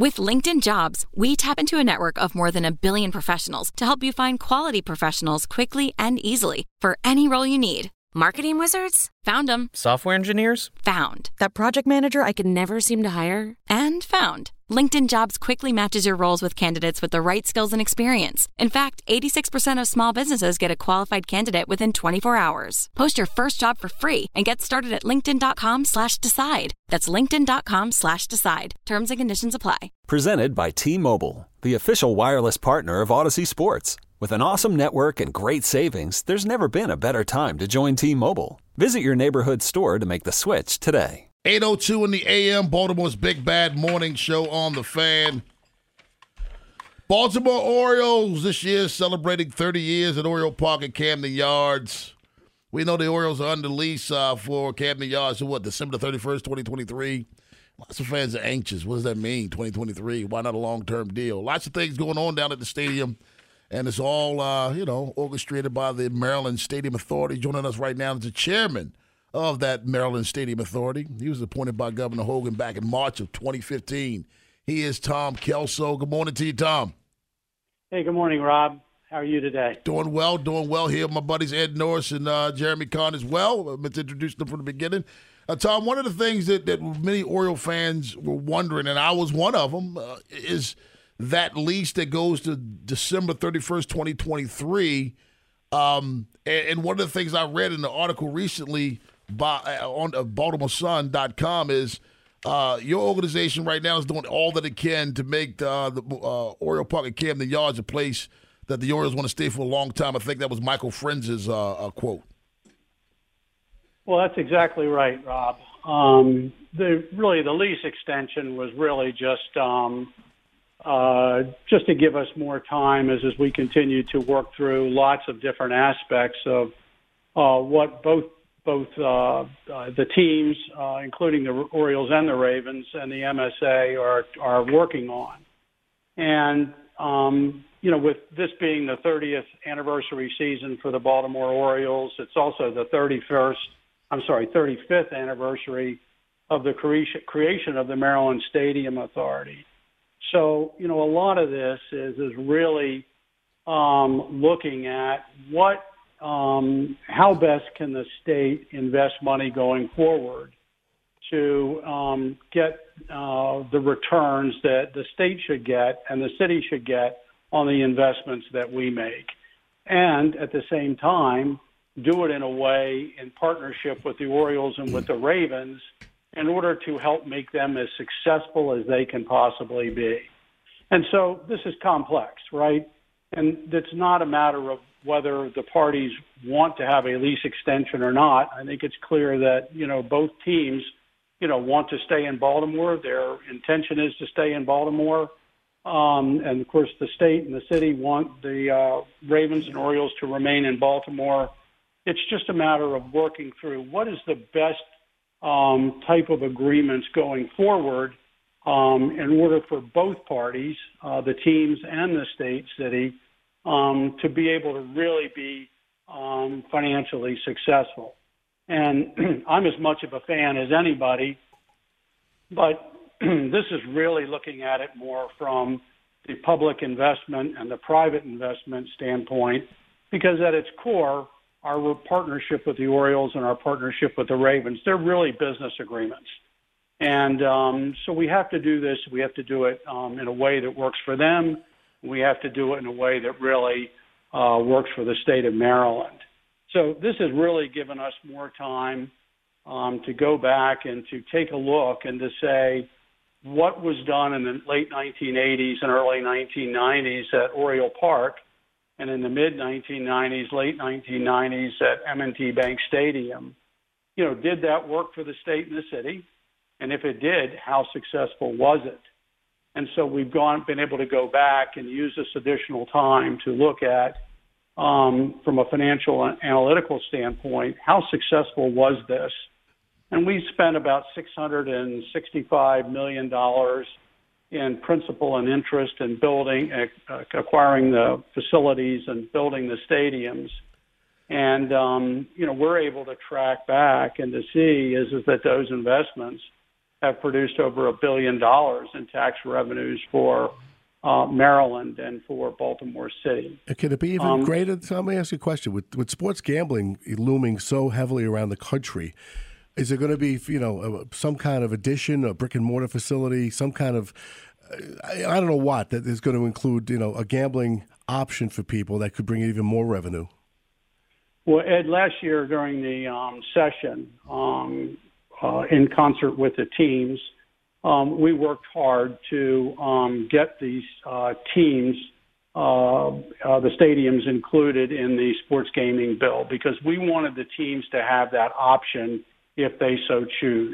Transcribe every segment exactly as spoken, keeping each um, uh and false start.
With LinkedIn Jobs, we tap into a network of more than a billion professionals to help you find quality professionals quickly and easily for any role you need. Marketing wizards? Found them. Software engineers? Found. That project manager I could never seem to hire? And found. LinkedIn Jobs quickly matches your roles with candidates with the right skills and experience. In fact, eighty-six percent of small businesses get a qualified candidate within twenty-four hours. Post your first job for free and get started at linkedin.com slash decide. That's linkedin.com slash decide. Terms and conditions apply. Presented by T-Mobile, the official wireless partner of Odyssey Sports. With an awesome network and great savings, there's never been a better time to join T-Mobile. Visit your neighborhood store to make the switch today. eight oh two in the A M, Baltimore's Big Bad Morning Show on The Fan. Baltimore Orioles this year celebrating thirty years at Oriole Park at Camden Yards. We know the Orioles are under lease uh, for Camden Yards to what, December thirty-first, twenty twenty-three. Lots of fans are anxious. What does that mean, twenty twenty-three? Why not a long-term deal? Lots of things going on down at the stadium. And it's all, uh, you know, orchestrated by the Maryland Stadium Authority. Joining us right now is the chairman of that Maryland Stadium Authority. He was appointed by Governor Hogan back in March of twenty fifteen. He is Tom Kelso. Good morning to you, Tom. Hey, good morning, Rob. How are you today? Doing well, doing well here. My buddies Ed Norris and uh, Jeremy Kahn as well. I meant to introduce them from the beginning. Uh, Tom, one of the things that, that many Oriole fans were wondering, and I was one of them, uh, is – that lease that goes to December thirty-first, twenty twenty-three. Um, and, and one of the things I read in the article recently by, uh, on uh, Baltimore Sun dot com is uh, your organization right now is doing all that it can to make uh, the uh, Oriole Park at Camden Yards a place that the Orioles want to stay for a long time. I think that was Michael Frenz's uh, uh, quote. Well, that's exactly right, Rob. Um, the really the lease extension was really just um, – Uh, just to give us more time as, as we continue to work through lots of different aspects of uh, what both both uh, uh, the teams, uh, including the Orioles and the Ravens and the M S A, are are working on. And um, you know, with this being the thirtieth anniversary season for the Baltimore Orioles, it's also the thirty-first, I'm sorry, thirty-fifth anniversary of the creation of the Maryland Stadium Authority. So, you know, a lot of this is is really um, looking at what, um, how best can the state invest money going forward to um, get uh, the returns that the state should get and the city should get on the investments that we make. And at the same time, do it in a way in partnership with the Orioles and with the Ravens in order to help make them as successful as they can possibly be. And so this is complex, right? And it's not a matter of whether the parties want to have a lease extension or not. I think it's clear that, you know, both teams, you know, want to stay in Baltimore. Their intention is to stay in Baltimore. Um, and, of course, the state and the city want the uh, Ravens and Orioles to remain in Baltimore. It's just a matter of working through what is the best Um, type of agreements going forward um, in order for both parties, uh, the teams and the state city, um, to be able to really be um, financially successful. And I'm as much of a fan as anybody, but this is really looking at it more from the public investment and the private investment standpoint, because at its core, our partnership with the Orioles and our partnership with the Ravens, they're really business agreements. And um, so we have to do this. We have to do it um, in a way that works for them. We have to do it in a way that really uh, works for the state of Maryland. So this has really given us more time um, to go back and to take a look and to say what was done in the late nineteen eighties and early nineteen nineties at Oriole Park, and in the mid nineteen nineties, late nineteen nineties at M and T Bank Stadium. You know, did that work for the state and the city? And if it did, how successful was it? And so we've gone, been able to go back and use this additional time to look at, um, from a financial and analytical standpoint, how successful was this? And we spent about six hundred sixty-five million dollars in principal and interest in building, uh, acquiring the facilities and building the stadiums. And, um, you know, we're able to track back and to see is, is that those investments have produced over a billion dollars in tax revenues for uh, Maryland and for Baltimore City. Can it be even um, greater? So let me ask you a question. With, with sports gambling looming so heavily around the country, is there going to be, you know, some kind of addition, a brick and mortar facility, some kind of, I, I don't know what, that is going to include, you know, a gambling option for people that could bring even more revenue? Well, Ed, last year during the um, session, um, uh, in concert with the teams, um, we worked hard to um, get these uh, teams, uh, uh, the stadiums included in the sports gaming bill, because we wanted the teams to have that option if they so choose.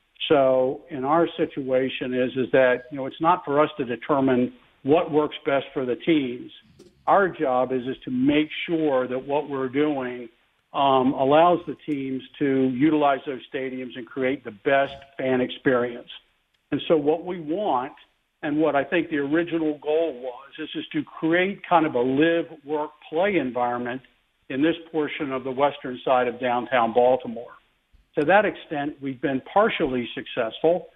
So in our situation is, is that, you know, it's not for us to determine what works best for the teams. Our job is, is to make sure that what we're doing um, allows the teams to utilize those stadiums and create the best fan experience. And so what we want, and what I think the original goal was, is, is to create kind of a live, work, play environment in this portion of the western side of downtown Baltimore. To that extent, we've been partially successful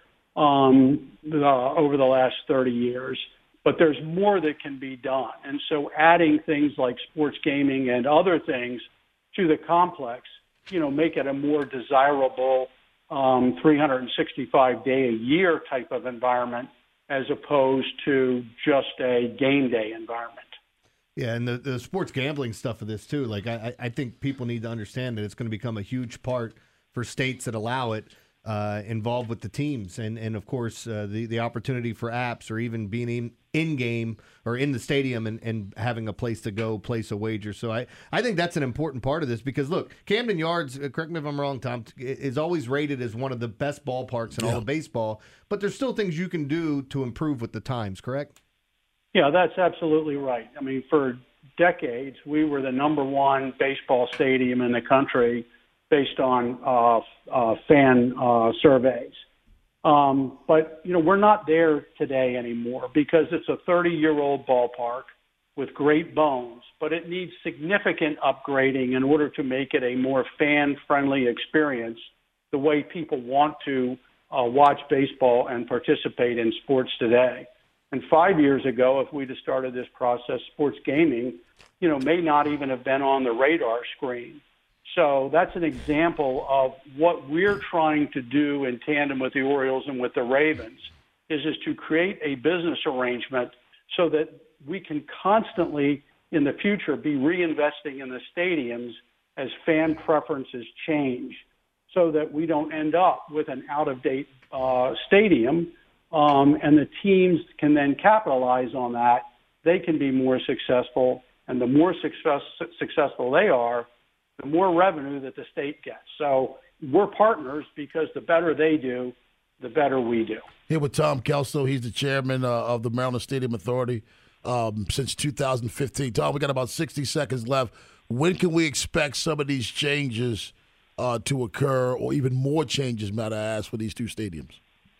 um, uh, over the last thirty years. But there's more that can be done. And so adding things like sports gaming and other things to the complex, you know, make it a more desirable um, three hundred sixty-five day a year type of environment as opposed to just a game day environment. Yeah, and the, the sports gambling stuff of this too, like I, I think people need to understand that it's going to become a huge part for states that allow it. Uh, involved with the teams, and and of course uh, the the opportunity for apps or even being in, in game or in the stadium and, and having a place to go place a wager. So I, I think that's an important part of this, because look, Camden Yards, uh, correct me if I'm wrong, Tom, is always rated as one of the best ballparks in yeah. all of baseball, but there's still things you can do to improve with the times, correct? Yeah, that's absolutely right. I mean, for decades we were the number one baseball stadium in the country based on uh, uh, fan uh, surveys. Um, but, you know, we're not there today anymore because it's a thirty-year-old ballpark with great bones, but it needs significant upgrading in order to make it a more fan-friendly experience, the way people want to uh, watch baseball and participate in sports today. And five years ago, if we'd have started this process, sports gaming, you know, may not even have been on the radar screen. So that's an example of what we're trying to do in tandem with the Orioles and with the Ravens, is, is to create a business arrangement so that we can constantly in the future be reinvesting in the stadiums as fan preferences change, so that we don't end up with an out-of-date uh, stadium, um, and the teams can then capitalize on that. They can be more successful, and the more success, successful they are, the more revenue that the state gets. So we're partners because the better they do, the better we do. Here with Tom Kelso. He's the chairman uh, of the Maryland Stadium Authority um, since two thousand fifteen. Tom, we got about sixty seconds left. When can we expect some of these changes uh, to occur, or even more changes, might I ask, for these two stadiums?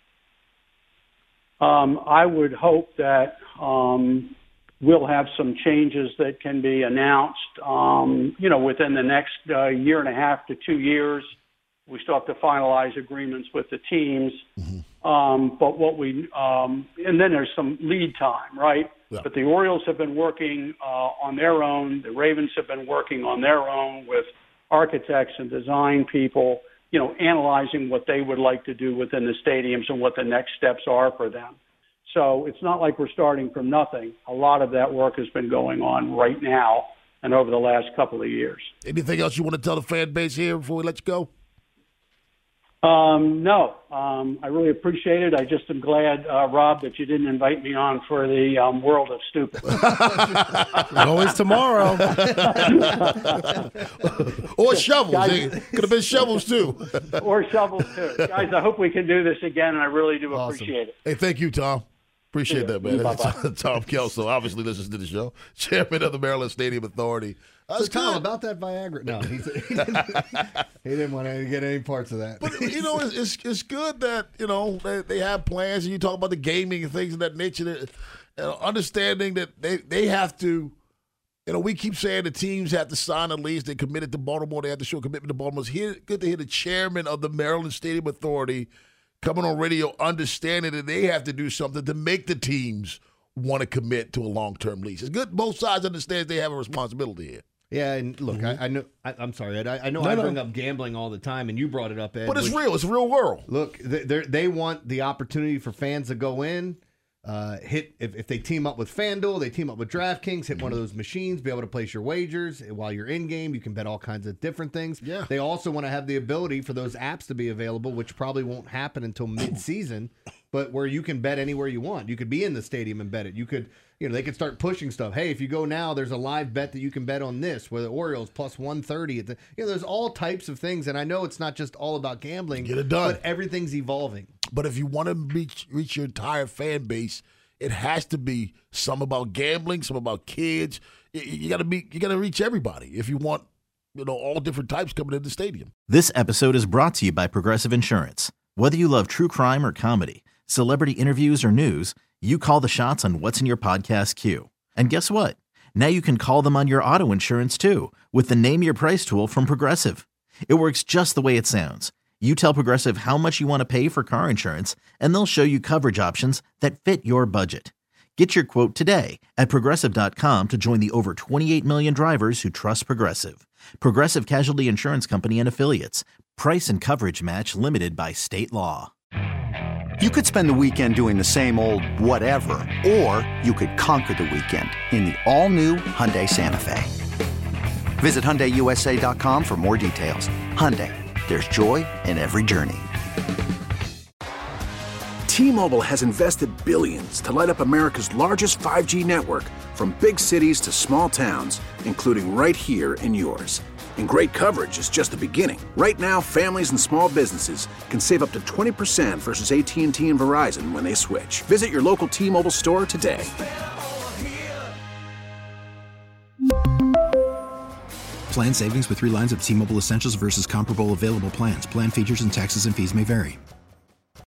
Um, I would hope that um, we'll have some changes that can be announced, um, you know, within the next uh, year and a half to two years. We still have to finalize agreements with the teams. Mm-hmm. Um, but what we, um, and then there's some lead time, right? Yeah. But the Orioles have been working uh, on their own. The Ravens have been working on their own with architects and design people, you know, analyzing what they would like to do within the stadiums and what the next steps are for them. So it's not like we're starting from nothing. A lot of that work has been going on right now and over the last couple of years. Anything else you want to tell the fan base here before we let you go? Um, no, um, I really appreciate it. I just am glad, uh, Rob, that you didn't invite me on for the um, World of Stupid. Always tomorrow. Or shovels. Guys, could have been shovels, too. Or shovels, too. Guys, I hope we can do this again, and I really do awesome. appreciate it. Hey, thank you, Tom. Appreciate that, man. Tom Kelso, obviously listens to the show, chairman of the Maryland Stadium Authority. So, Tom, about that Viagra. No, he, he, didn't, he didn't want to get any parts of that. But, you know, it's, it's it's good that, you know, they, they have plans, and you talk about the gaming and things of that nature, that, uh, understanding that they, they have to, you know, we keep saying the teams have to sign a lease. They committed to Baltimore. They have to show commitment to Baltimore. It's here, good to hear the chairman of the Maryland Stadium Authority coming on radio, understanding that they have to do something to make the teams want to commit to a long-term lease. It's good both sides understand they have a responsibility here. Yeah, and look, mm-hmm. I, I know. I, I'm sorry, Ed. I, I know no, I bring no. up gambling all the time, and you brought it up, Ed. But it's which, real. It's a real world. Look, they they want the opportunity for fans to go in, uh, hit if, if they team up with FanDuel, they team up with DraftKings, hit mm-hmm. one of those machines, be able to place your wagers while you're in game. You can bet all kinds of different things. Yeah. They also want to have the ability for those apps to be available, which probably won't happen until mid-season, but where you can bet anywhere you want. You could be in the stadium and bet it. You could. You know, they could start pushing stuff. Hey, if you go now, there's a live bet that you can bet on this, where the Orioles plus one thirty. At the, you know, there's all types of things, and I know it's not just all about gambling. Get it done. But everything's evolving. But if you want to reach reach your entire fan base, it has to be some about gambling, some about kids. You, you got to be, you got to reach everybody if you want, you know, all different types coming in the stadium. This episode is brought to you by Progressive Insurance. Whether you love true crime or comedy, celebrity interviews or news, you call the shots on what's in your podcast queue. And guess what? Now you can call them on your auto insurance too with the Name Your Price tool from Progressive. It works just the way it sounds. You tell Progressive how much you want to pay for car insurance, and they'll show you coverage options that fit your budget. Get your quote today at Progressive dot com to join the over twenty-eight million drivers who trust Progressive. Progressive Casualty Insurance Company and Affiliates. Price and coverage match limited by state law. You could spend the weekend doing the same old whatever, or you could conquer the weekend in the all-new Hyundai Santa Fe. Visit Hyundai U S A dot com for more details. Hyundai, there's joy in every journey. T-Mobile has invested billions to light up America's largest five G network, from big cities to small towns, including right here in yours. And great coverage is just the beginning. Right now, families and small businesses can save up to twenty percent versus A T and T and Verizon when they switch. Visit your local T-Mobile store today. Plan savings with three lines of T-Mobile Essentials versus comparable available plans. Plan features and taxes and fees may vary.